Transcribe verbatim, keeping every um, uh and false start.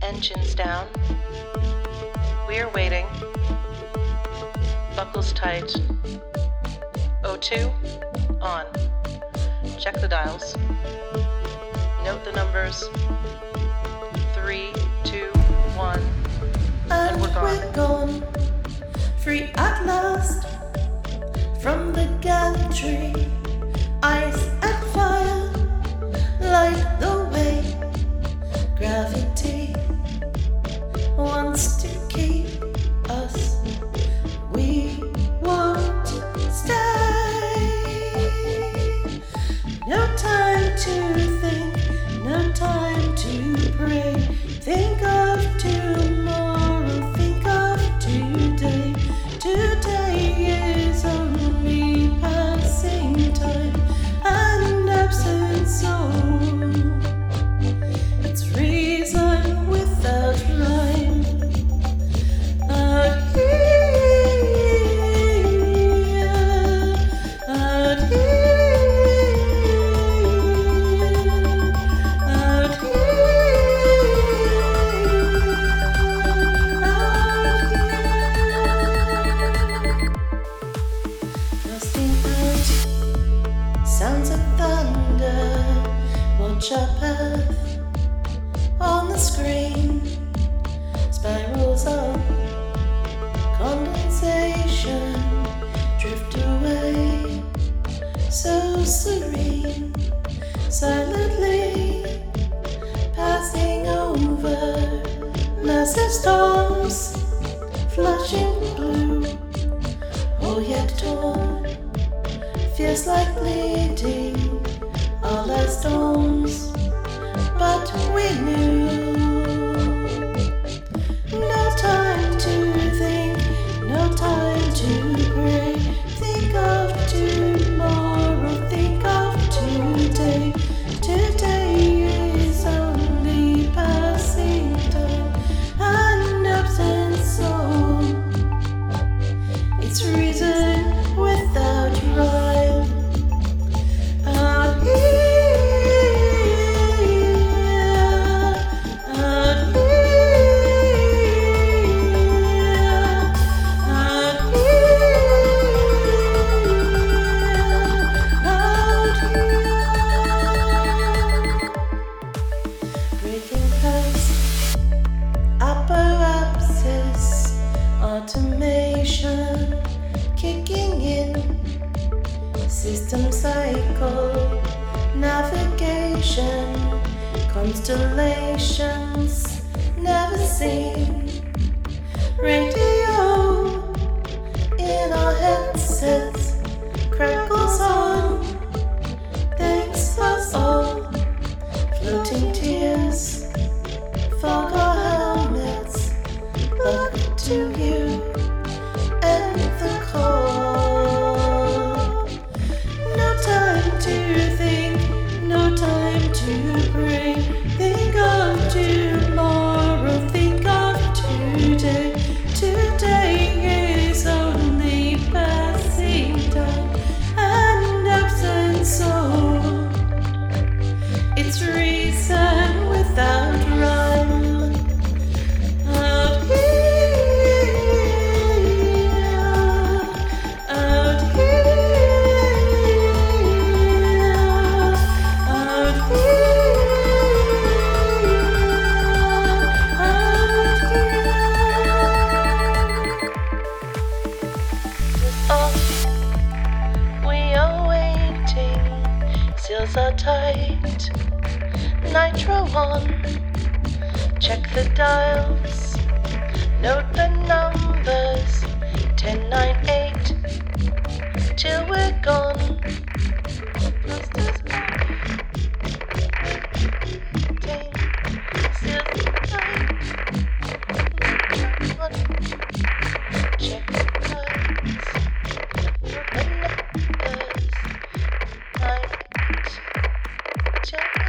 Engines down. We're waiting. Buckles tight. O two on. Check the dials. Note the numbers. Three, two, one. And, and we're gone. we're gone. Free at last. From the gantry. Ice and fire. Light the way. Gravity wants to keep us. We won't stay. No time to think, no time to pray. Think of tomorrow, think of today. Today is only passing time and absence soul. It's reason without rhyme. Out here, out here, out here. Rusting out, sounds of thunder. Watch our path. On the screen, spirals of condensation drift away, so serene, silently passing over massive storms, flushing blue, or yet torn, feels like bleeding, all our storms. But we knew. No time to think, no time to pray. Think of tomorrow, think of today. Today is only passing time and absence soul. It's reason without rhyme. Out here. Automation kicking in, system cycle, navigation, constellations never seen, radio in our headsets crackles on, thanks us all, floating tears fog our helmets. Look to you and the call. No time to think, no time to pray. Think of tomorrow, think of today. Today is only passing time and absence soul. It's reason without rhyme. Seals are tight, nitro on, check the dials, note the numbers, ten, nine, eight, till we're gone. Clusters back, eighteen, seals are tight, nitro on, check the dials, note the numbers, nine, check.